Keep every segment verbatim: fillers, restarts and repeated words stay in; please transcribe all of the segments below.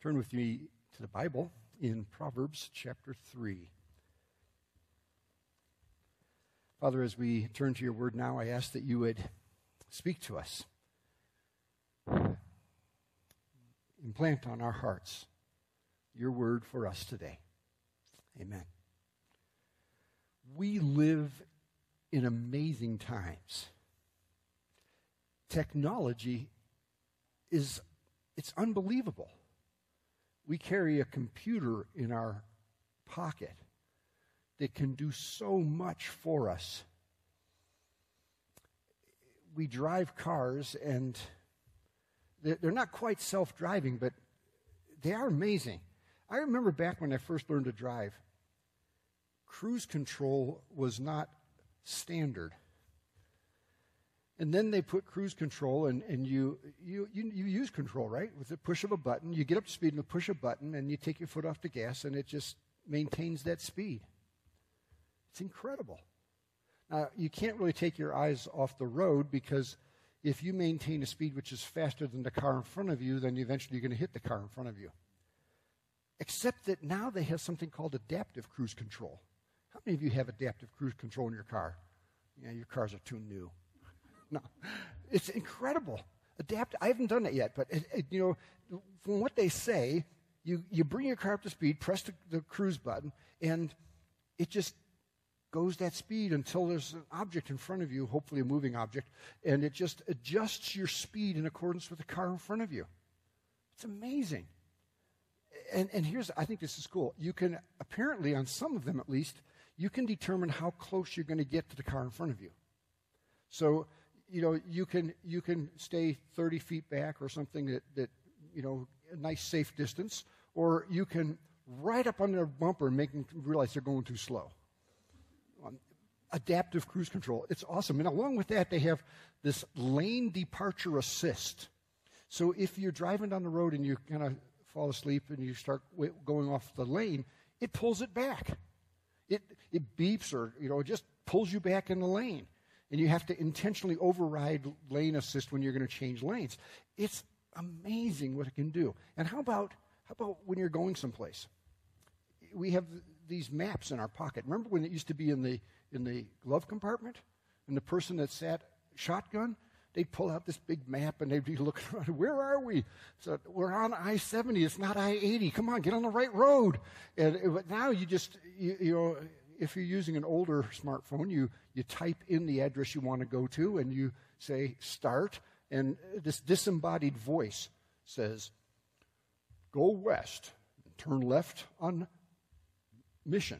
Turn with me to the Bible in Proverbs chapter three. Father, as we turn to your word now, I ask that you would speak to us. Implant on our hearts your word for us today. Amen. We live in amazing times. Technology is, it's unbelievable. We carry a computer in our pocket that can do so much for us. We drive cars, and they're, they're not quite self-driving, but they are amazing. I remember back when I first learned to drive, cruise control was not standard. And then they put cruise control, and, and you, you, you, you use control, right? With the push of a button. You get up to speed and you push a button, and you take your foot off the gas, and it just maintains that speed. It's incredible. Now, you can't really take your eyes off the road, because if you maintain a speed which is faster than the car in front of you, then eventually you're going to hit the car in front of you. Except that now they have something called adaptive cruise control. How many of you have adaptive cruise control in your car? Yeah, your cars are too new. No, it's incredible. Adapt. I haven't done it yet, but it, it, you know, from what they say, you, you bring your car up to speed, press the, the cruise button, and it just goes that speed until there's an object in front of you, hopefully a moving object, and it just adjusts your speed in accordance with the car in front of you. It's amazing. And, and here's, I think this is cool. You can, apparently on some of them at least, you can determine how close you're going to get to the car in front of you. So, you know, you can you can stay thirty feet back or something that, that, you know, a nice safe distance, or you can right up on their bumper and make them realize they're going too slow. Um, adaptive cruise control. It's awesome. And along with that, they have this lane departure assist. So if you're driving down the road and you kind of fall asleep and you start w- going off the lane, it pulls it back. It it beeps, or, you know, it just pulls you back in the lane. And you have to intentionally override lane assist when you're going to change lanes. It's amazing what it can do. And how about how about when you're going someplace? We have th- these maps in our pocket. Remember when it used to be in the in the glove compartment? And the person that sat shotgun, they'd pull out this big map and they'd be looking around. Where are we? So we're on I seventy. It's not I eighty. Come on, get on the right road. And uh, but now you just you, you know. If you're using an older smartphone, you, you type in the address you want to go to, and you say start, and this disembodied voice says, go west, turn left on Mission,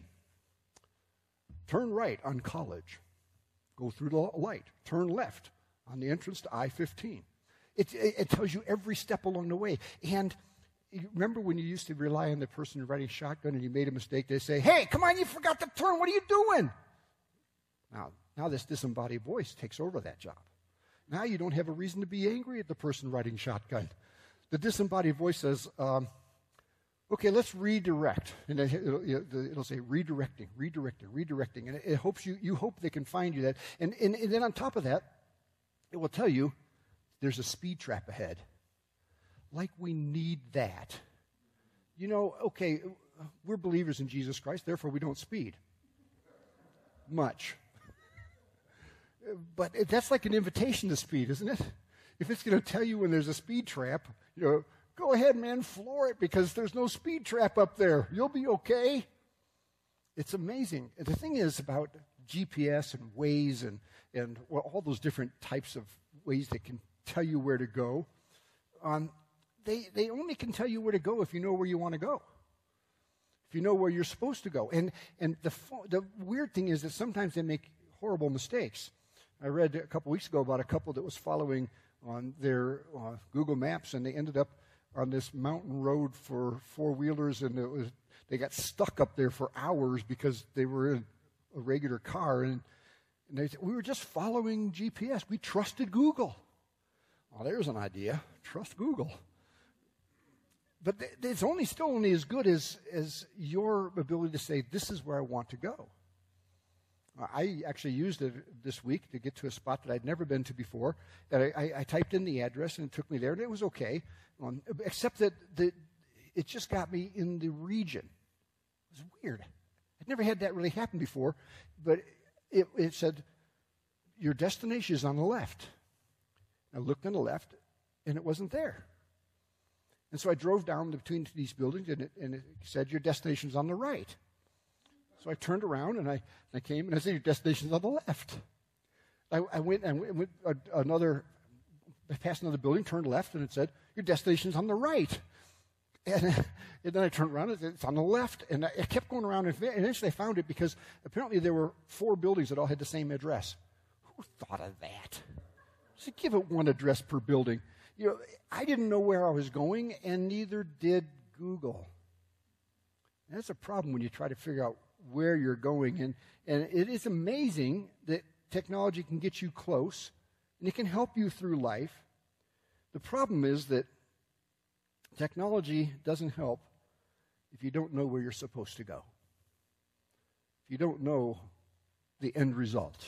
turn right on College, go through the light, turn left on the entrance to I fifteen. It, it, it tells you every step along the way. And you remember when you used to rely on the person riding shotgun and you made a mistake, they say, hey, come on, you forgot to turn. What are you doing? Now, now this disembodied voice takes over that job. Now you don't have a reason to be angry at the person riding shotgun. The disembodied voice says, um, okay, let's redirect. And it'll, it'll say redirecting, redirecting, redirecting. And it, it hopes you, you hope they can find you that. And, and, and then on top of that, it will tell you there's a speed trap ahead. Like we need that. You know, okay, we're believers in Jesus Christ, therefore we don't speed. Much. But that's like an invitation to speed, isn't it? If it's going to tell you when there's a speed trap, you know, go ahead, man, floor it, because there's no speed trap up there. You'll be okay. It's amazing. And the thing is about G P S and Waze and, and well, all those different types of ways that can tell you where to go, um, They they only can tell you where to go if you know where you want to go, if you know where you're supposed to go. And and the the weird thing is that sometimes they make horrible mistakes. I read a couple weeks ago about a couple that was following on their uh, Google Maps, and they ended up on this mountain road for four-wheelers, and it was they got stuck up there for hours because they were in a regular car. And, and they said, we were just following G P S. We trusted Google. Well, there's an idea. Trust Google. But it's only still only as good as, as your ability to say, this is where I want to go. I actually used it this week to get to a spot that I'd never been to before. And I, I, I typed in the address, and it took me there, and it was okay. Um, except that the, it just got me in the region. It was weird. I'd never had that really happen before, but it, it said, your destination is on the left. I looked on the left, and it wasn't there. And so I drove down between these buildings, and it, and it said, your destination's on the right. So I turned around, and I, I came, and I said, your destination's on the left. I, I went and went, went uh, another, I passed another building, turned left, and it said, your destination's on the right. And, and then I turned around, and it's on the left. And I, I kept going around, and eventually I found it because apparently there were four buildings that all had the same address. Who thought of that? So give it one address per building. You know, I didn't know where I was going, and neither did Google. And that's a problem when you try to figure out where you're going. And, and it is amazing that technology can get you close, and it can help you through life. The problem is that technology doesn't help if you don't know where you're supposed to go, if you don't know the end result.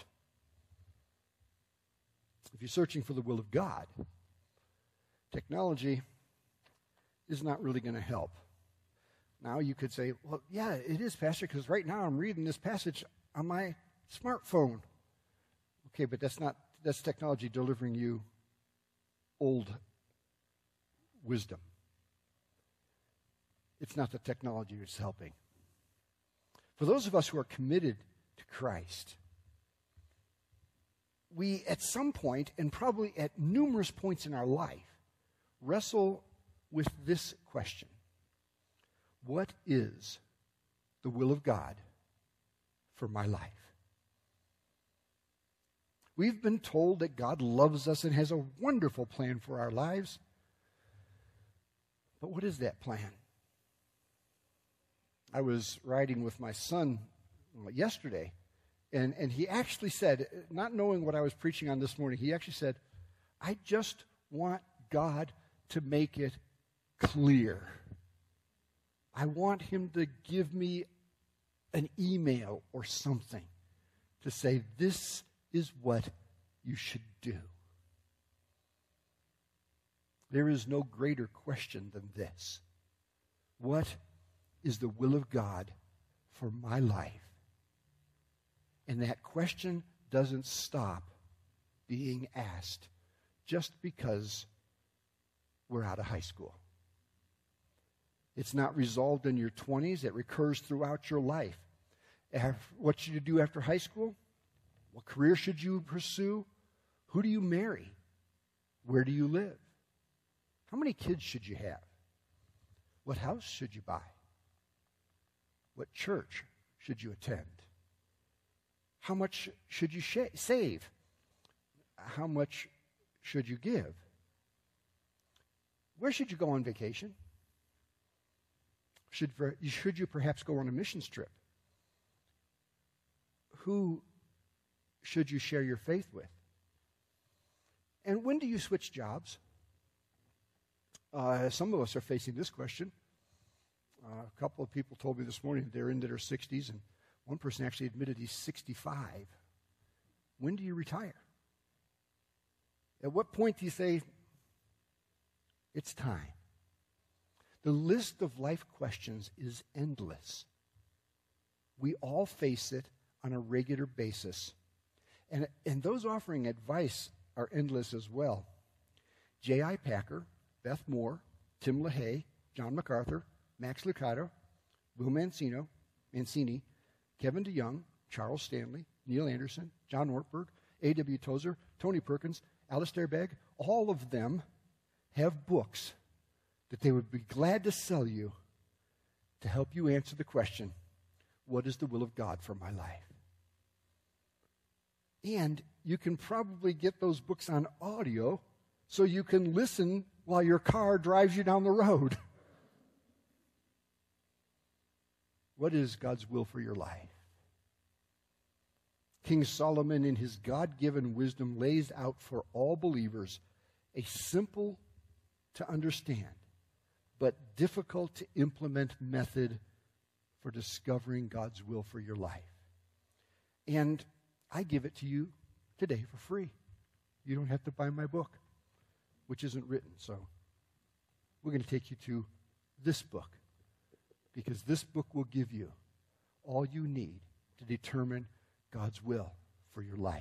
If you're searching for the will of God, technology is not really going to help. Now you could say, well, yeah, it is, Pastor, because right now I'm reading this passage on my smartphone. Okay, but that's not, that's technology delivering you old wisdom. It's not the technology that's helping. For those of us who are committed to Christ, we, at some point, and probably at numerous points in our life, wrestle with this question. What is the will of God for my life? We've been told that God loves us and has a wonderful plan for our lives. But what is that plan? I was riding with my son yesterday, and, and he actually said, not knowing what I was preaching on this morning, he actually said, I just want God to make it clear. I want him to give me an email or something to say, this is what you should do. There is no greater question than this. What is the will of God for my life? And that question doesn't stop being asked just because we're out of high school. It's not resolved in your twenties. It recurs throughout your life. What should you do after high school? What career should you pursue? Who do you marry? Where do you live? How many kids should you have? What house should you buy? What church should you attend? How much should you sh- save? How much should you give? Where should you go on vacation? Should, should you perhaps go on a missions trip? Who should you share your faith with? And when do you switch jobs? Uh, some of us are facing this question. Uh, a couple of people told me this morning they're into their sixties, and one person actually admitted he's sixty-five. When do you retire? At what point do you say, it's time? The list of life questions is endless. We all face it on a regular basis. And, and those offering advice are endless as well. J I. Packer, Beth Moore, Tim LaHaye, John MacArthur, Max Lucado, Will Mancino, Mancini, Kevin DeYoung, Charles Stanley, Neil Anderson, John Ortberg, A W Tozer, Tony Perkins, Alistair Begg, all of them have books that they would be glad to sell you to help you answer the question, what is the will of God for my life? And you can probably get those books on audio so you can listen while your car drives you down the road. What is God's will for your life? King Solomon, in his God-given wisdom, lays out for all believers a simple to understand but difficult to implement method for discovering God's will for your life. And I give it to you today for free. You don't have to buy my book, which isn't written. So we're going to take you to this book, because this book will give you all you need to determine God's will for your life.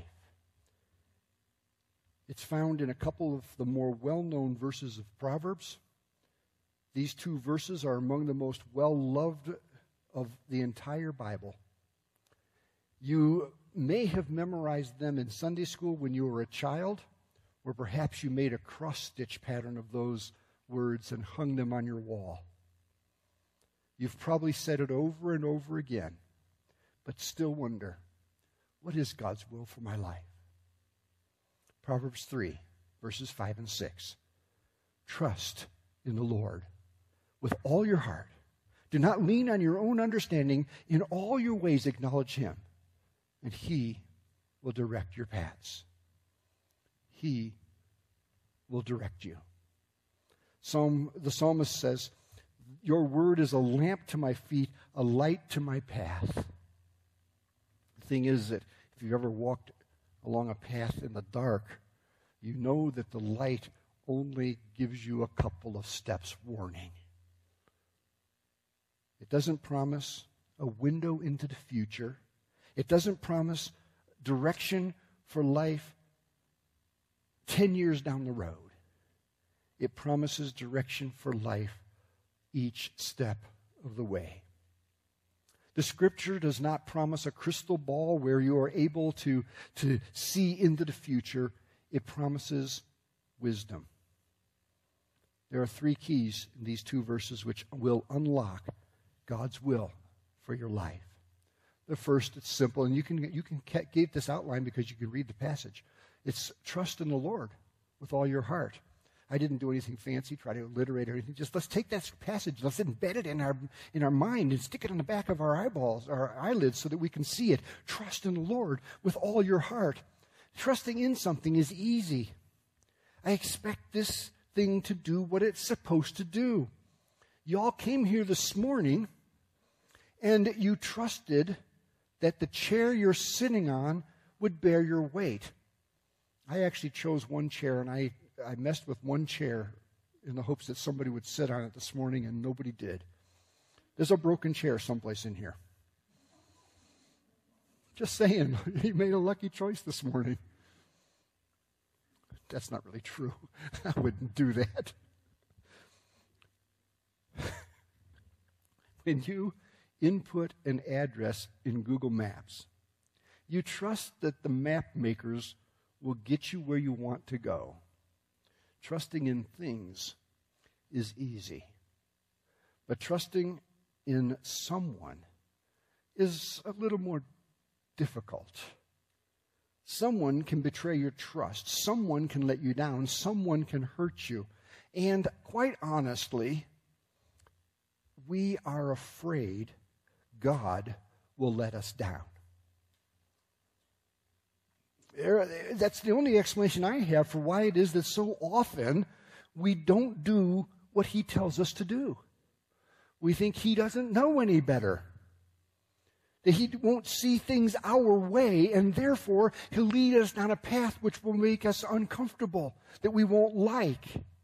It's found in a couple of the more well-known verses of Proverbs. These two verses are among the most well-loved of the entire Bible. You may have memorized them in Sunday school when you were a child, or perhaps you made a cross-stitch pattern of those words and hung them on your wall. You've probably said it over and over again, but still wonder, what is God's will for my life? Proverbs three, verses five and six. Trust in the Lord with all your heart. Do not lean on your own understanding. In all your ways acknowledge him, and he will direct your paths. He will direct you. Psalm, the psalmist says, your word is a lamp to my feet, a light to my path. The thing is that if you've ever walked along a path in the dark, you know that the light only gives you a couple of steps warning. It doesn't promise a window into the future. It doesn't promise direction for life ten years down the road. It promises direction for life each step of the way. The Scripture does not promise a crystal ball where you are able to, to see into the future. It promises wisdom. There are three keys in these two verses which will unlock God's will for your life. The first, it's simple, and you can, you can get this outline because you can read the passage. It's trust in the Lord with all your heart. I didn't do anything fancy, try to alliterate or anything. Just let's take that passage, let's embed it in our in our mind and stick it on the back of our eyeballs, our eyelids, so that we can see it. Trust in the Lord with all your heart. Trusting in something is easy. I expect this thing to do what it's supposed to do. Y'all came here this morning and you trusted that the chair you're sitting on would bear your weight. I actually chose one chair, and I, I messed with one chair in the hopes that somebody would sit on it this morning, and nobody did. There's a broken chair someplace in here. Just saying, you made a lucky choice this morning. That's not really true. I wouldn't do that. When you input an address in Google Maps, you trust that the map makers will get you where you want to go. Trusting in things is easy, but trusting in someone is a little more difficult. Someone can betray your trust. Someone can let you down. Someone can hurt you. And quite honestly, we are afraid God will let us down. That's the only explanation I have for why it is that so often we don't do what he tells us to do. We think he doesn't know any better, that he won't see things our way, and therefore he'll lead us down a path which will make us uncomfortable, that we won't like.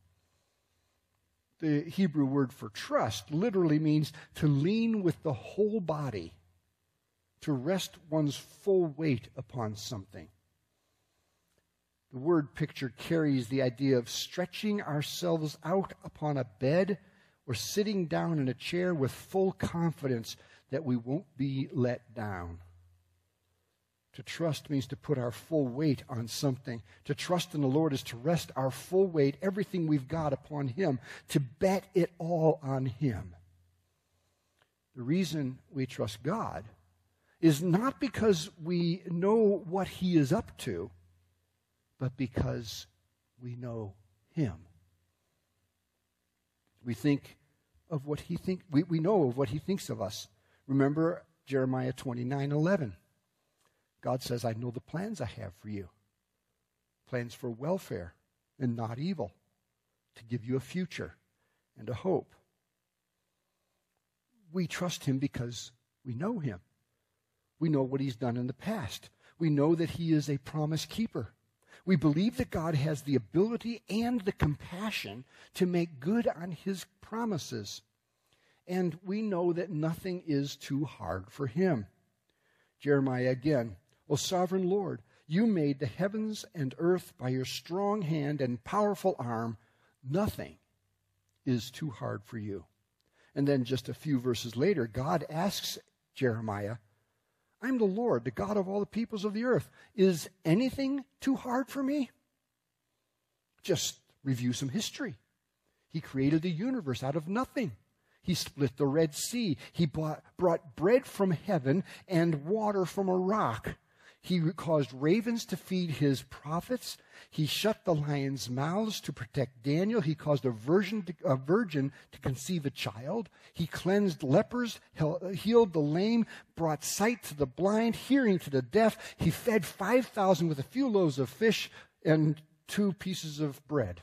The Hebrew word for trust literally means to lean with the whole body, to rest one's full weight upon something. The word picture carries the idea of stretching ourselves out upon a bed or sitting down in a chair with full confidence that we won't be let down. To trust means to put our full weight on something. To trust in the Lord is to rest our full weight, everything we've got, upon him, to bet it all on him. The reason we trust God is not because we know what he is up to, but because we know him. We think of what he think we, we know of what he thinks of us. Remember Jeremiah twenty-nine eleven. God says, I know the plans I have for you. Plans for welfare and not evil, to give you a future and a hope. We trust him because we know him. We know what he's done in the past. We know that he is a promise keeper. We believe that God has the ability and the compassion to make good on his promises. and we know that nothing is too hard for him. Jeremiah again, O sovereign Lord, you made the heavens and earth by your strong hand and powerful arm. Nothing is too hard for you. And then just a few verses later, God asks Jeremiah, I'm the Lord, the God of all the peoples of the earth. Is anything too hard for me? Just review some history. He created the universe out of nothing. He split the Red Sea. He brought, brought bread from heaven and water from a rock. He caused ravens to feed his prophets. He shut the lions' mouths to protect Daniel. He caused a virgin to, a virgin to conceive a child. He cleansed lepers, healed the lame, brought sight to the blind, hearing to the deaf. He fed five thousand with a few loaves of fish and two pieces of bread.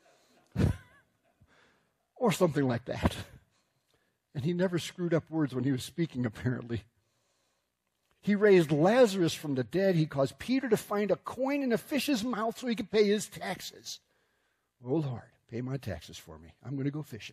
Or something like that. And he never screwed up words when he was speaking, apparently. He raised Lazarus from the dead. He caused Peter to find a coin in a fish's mouth so he could pay his taxes. Oh, Lord, pay my taxes for me. I'm going to go fishing.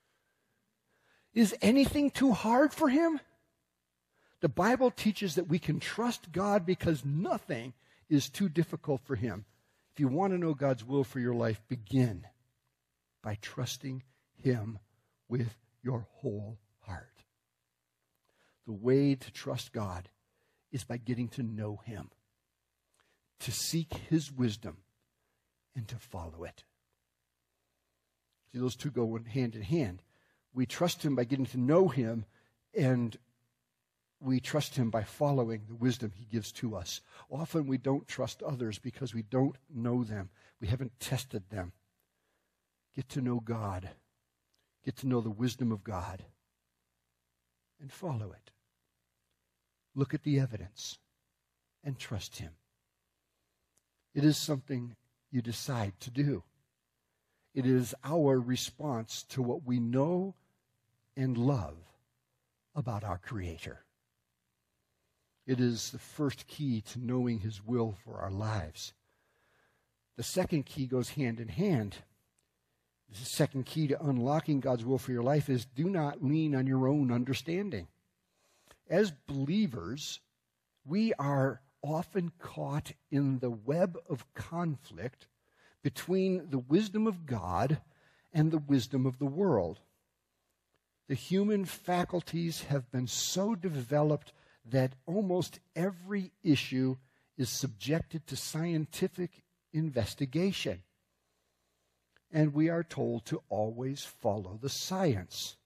Is anything too hard for him? The Bible teaches that we can trust God because nothing is too difficult for him. If you want to know God's will for your life, begin by trusting him with your whole heart. The way to trust God is by getting to know him, to seek his wisdom, and to follow it. See, those two go hand in hand. We trust him by getting to know him, and we trust him by following the wisdom he gives to us. Often we don't trust others because we don't know them. We haven't tested them. Get to know God. Get to know the wisdom of God and follow it. Look at the evidence and trust him. It is something you decide to do. It is our response to what we know and love about our Creator. It is the first key to knowing his will for our lives. The second key goes hand in hand. The second key to unlocking God's will for your life is do not lean on your own understanding. As believers, we are often caught in the web of conflict between the wisdom of God and the wisdom of the world. The human faculties have been so developed that almost every issue is subjected to scientific investigation. And we are told to always follow the science.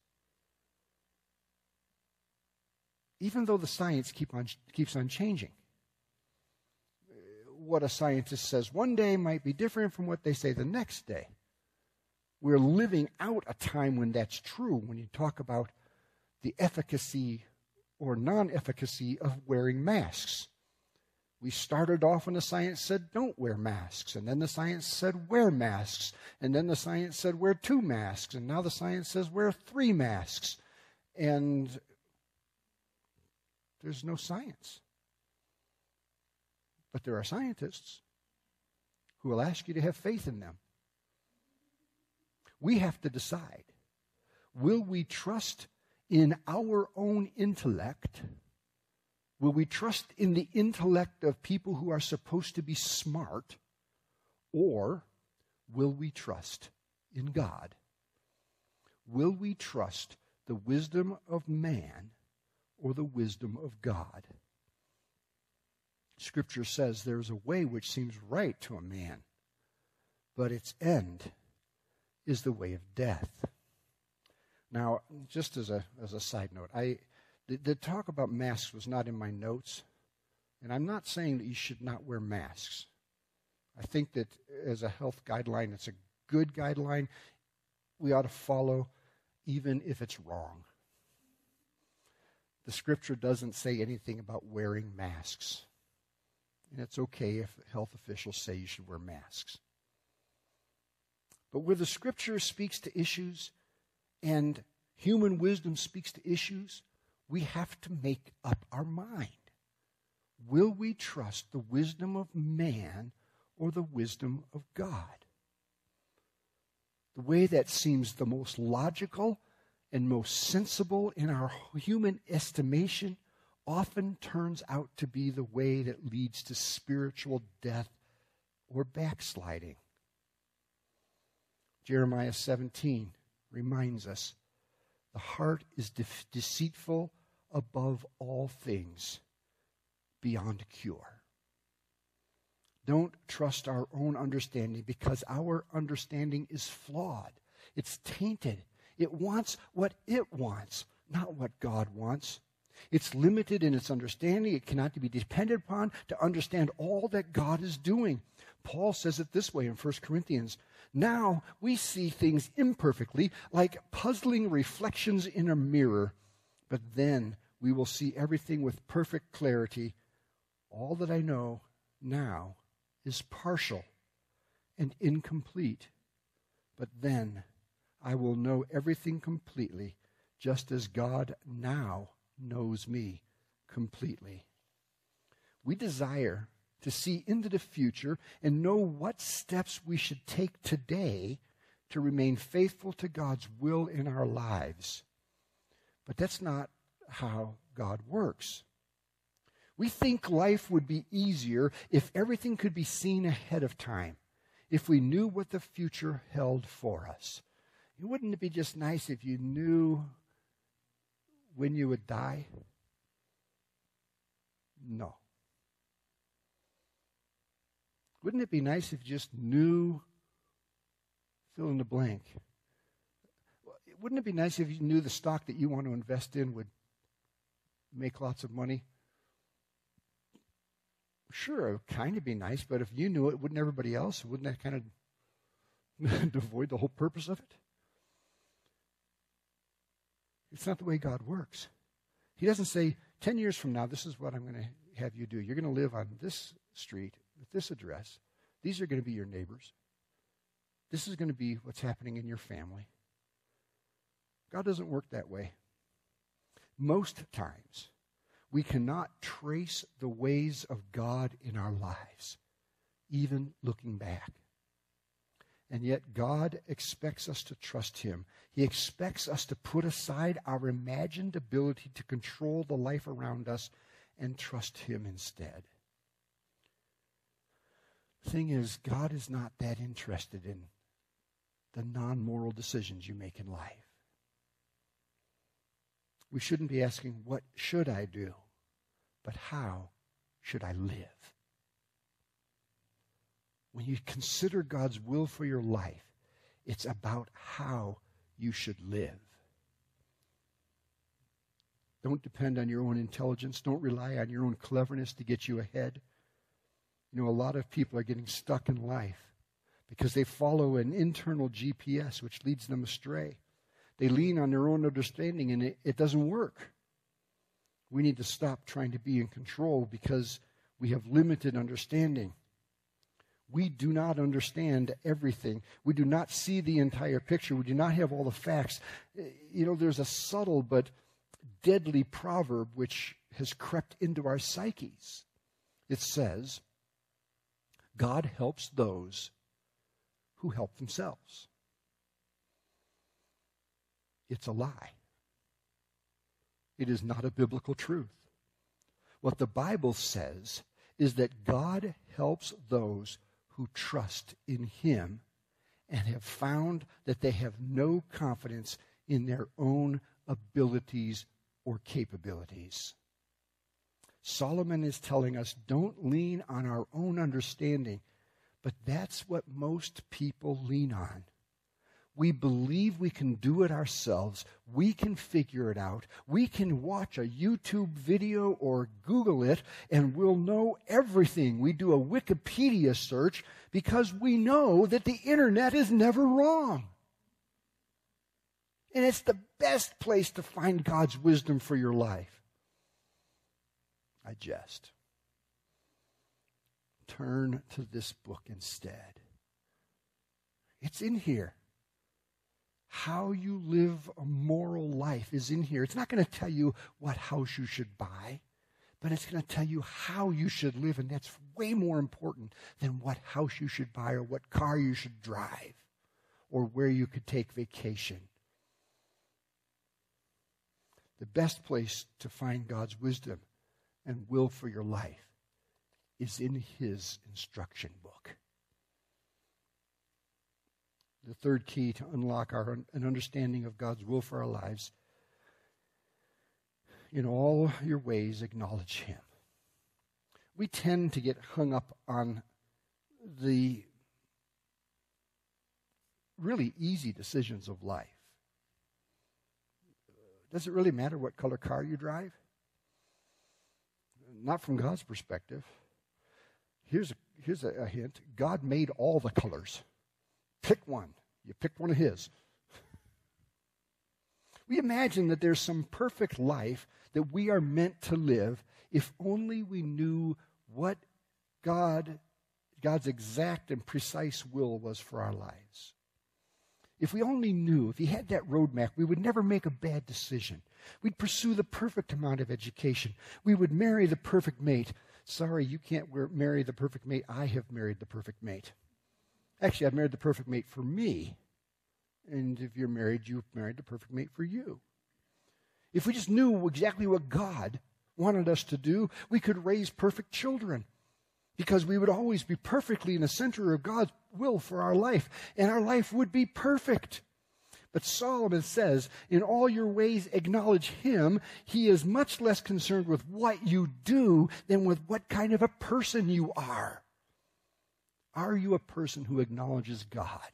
Even though the science keep on, keeps on changing. What a scientist says one day might be different from what they say the next day. We're living out a time when that's true, when you talk about the efficacy or non-efficacy of wearing masks. We started off when the science said don't wear masks, and then the science said wear masks, and then the science said wear two masks, and now the science says wear three masks. And there's no science. But there are scientists who will ask you to have faith in them. We have to decide, will we trust in our own intellect? Will we trust in the intellect of people who are supposed to be smart? Or will we trust in God? Will we trust the wisdom of man or the wisdom of God? Scripture says there is a way which seems right to a man, but its end is the way of death. Now, just as a as a side note, I the, the talk about masks was not in my notes, and I'm not saying that you should not wear masks. I think that as a health guideline, it's a good guideline we ought to follow, even if it's wrong. The Scripture doesn't say anything about wearing masks. And it's okay if health officials say you should wear masks. But where the Scripture speaks to issues and human wisdom speaks to issues, we have to make up our mind. Will we trust the wisdom of man or the wisdom of God? The way that seems the most logical and most sensible in our human estimation often turns out to be the way that leads to spiritual death or backsliding. Jeremiah seventeen reminds us, the heart is de- deceitful above all things, beyond cure. Don't trust our own understanding, because our understanding is flawed. It's tainted. It wants what it wants, not what God wants. It's limited in its understanding. It cannot be depended upon to understand all that God is doing. Paul says it this way in First Corinthians. Now we see things imperfectly, like puzzling reflections in a mirror, but then we will see everything with perfect clarity. All that I know now is partial and incomplete, but then I will know everything completely, just as God now knows me completely. We desire to see into the future and know what steps we should take today to remain faithful to God's will in our lives. But that's not how God works. We think life would be easier if everything could be seen ahead of time, if we knew what the future held for us. Wouldn't it be just nice if you knew when you would die? No. Wouldn't it be nice if you just knew, fill in the blank? Wouldn't it be nice if you knew the stock that you want to invest in would make lots of money? Sure, it would kind of be nice, but if you knew it, wouldn't everybody else? Wouldn't that kind of avoid the whole purpose of it? It's not the way God works. He doesn't say, ten years from now, this is what I'm going to have you do. You're going to live on this street with this address. These are going to be your neighbors. This is going to be what's happening in your family. God doesn't work that way. Most times, we cannot trace the ways of God in our lives, even looking back. And yet God expects us to trust Him. He expects us to put aside our imagined ability to control the life around us and trust Him instead. The thing is, God is not that interested in the non-moral decisions you make in life. We shouldn't be asking, what should I do? But how should I live? When you consider God's will for your life, it's about how you should live. Don't depend on your own intelligence. Don't rely on your own cleverness to get you ahead. You know, a lot of people are getting stuck in life because they follow an internal G P S which leads them astray. They lean on their own understanding and it, it doesn't work. We need to stop trying to be in control because we have limited understanding. We do not understand everything. We do not see the entire picture. We do not have all the facts. You know, there's a subtle but deadly proverb which has crept into our psyches. It says, God helps those who help themselves. It's a lie. It is not a biblical truth. What the Bible says is that God helps those who trust in Him and have found that they have no confidence in their own abilities or capabilities. Solomon is telling us, don't lean on our own understanding, but that's what most people lean on. We believe we can do it ourselves. We can figure it out. We can watch a YouTube video or Google it, and we'll know everything. We do a Wikipedia search because we know that the internet is never wrong. And it's the best place to find God's wisdom for your life. I jest. Turn to this book instead. It's in here. How you live a moral life is in here. It's not going to tell you what house you should buy, but it's going to tell you how you should live, and that's way more important than what house you should buy or what car you should drive or where you could take vacation. The best place to find God's wisdom and will for your life is in his instruction book. The third key to unlock our an understanding of God's will for our lives: in all your ways, acknowledge him. We tend to get hung up on the really easy decisions of life. Does it really matter what color car you drive? Not from God's perspective. Here's a, here's a, a hint. God made all the colors. Pick one. You picked one of his. We imagine that there's some perfect life that we are meant to live if only we knew what God, God's exact and precise will was for our lives. If we only knew, if he had that roadmap, we would never make a bad decision. We'd pursue the perfect amount of education. We would marry the perfect mate. Sorry, you can't marry the perfect mate. I have married the perfect mate. Actually, I've married the perfect mate for me. And if you're married, you've married the perfect mate for you. If we just knew exactly what God wanted us to do, we could raise perfect children, because we would always be perfectly in the center of God's will for our life, and our life would be perfect. But Solomon says, in all your ways acknowledge him. He is much less concerned with what you do than with what kind of a person you are. Are you a person who acknowledges God?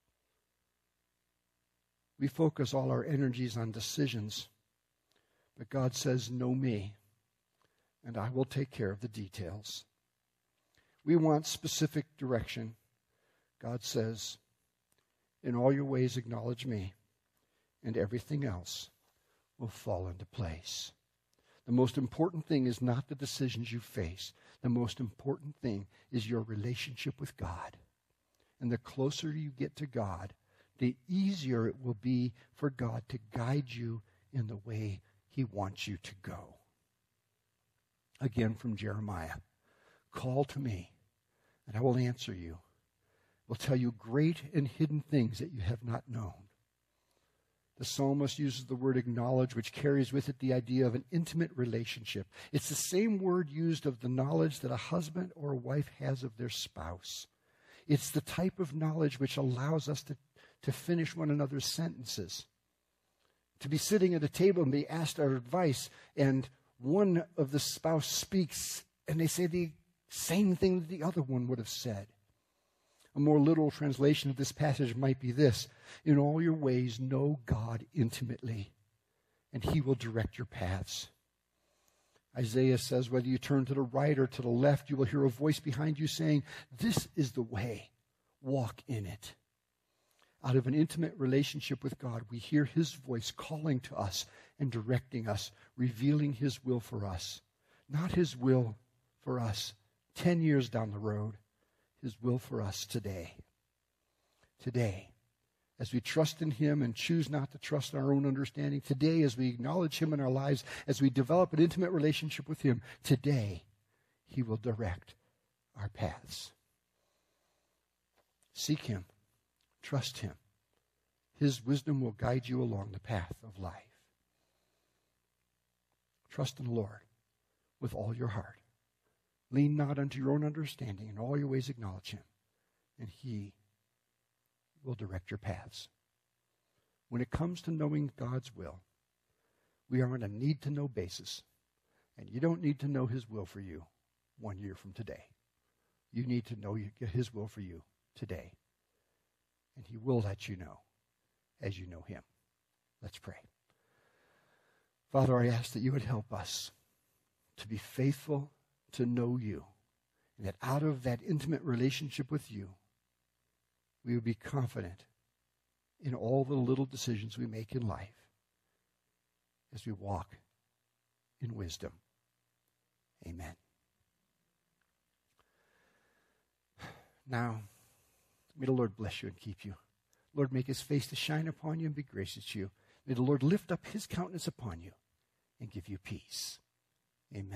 We focus all our energies on decisions, but God says, know me, and I will take care of the details. We want specific direction. God says, in all your ways acknowledge me, and everything else will fall into place. The most important thing is not the decisions you face. The most important thing is your relationship with God. And the closer you get to God, the easier it will be for God to guide you in the way he wants you to go. Again from Jeremiah, call to me, and I will answer you. Will tell you great and hidden things that you have not known. The psalmist uses the word acknowledge, which carries with it the idea of an intimate relationship. It's the same word used of the knowledge that a husband or a wife has of their spouse. It's the type of knowledge which allows us to, to finish one another's sentences. To be sitting at a table and be asked our advice, and one of the spouse speaks, and they say the same thing that the other one would have said. A more literal translation of this passage might be this: in all your ways, know God intimately, and he will direct your paths. Isaiah says, whether you turn to the right or to the left, you will hear a voice behind you saying, this is the way, walk in it. Out of an intimate relationship with God, we hear his voice calling to us and directing us, revealing his will for us. Not his will for us ten years down the road, his will for us today. Today, as we trust in him and choose not to trust in our own understanding. Today, as we acknowledge him in our lives, as we develop an intimate relationship with him, today, he will direct our paths. Seek him. Trust him. His wisdom will guide you along the path of life. Trust in the Lord with all your heart. Lean not unto your own understanding. In all your ways acknowledge him, and he will direct your paths. When it comes to knowing God's will, we are on a need-to-know basis, and you don't need to know his will for you one year from today. You need to know his will for you today, and he will let you know as you know him. Let's pray. Father, I ask that you would help us to be faithful to know you, and that out of that intimate relationship with you, we would be confident in all the little decisions we make in life as we walk in wisdom. Amen. Now, may the Lord bless you and keep you. Lord, make his face to shine upon you and be gracious to you. May the Lord lift up his countenance upon you and give you peace. Amen.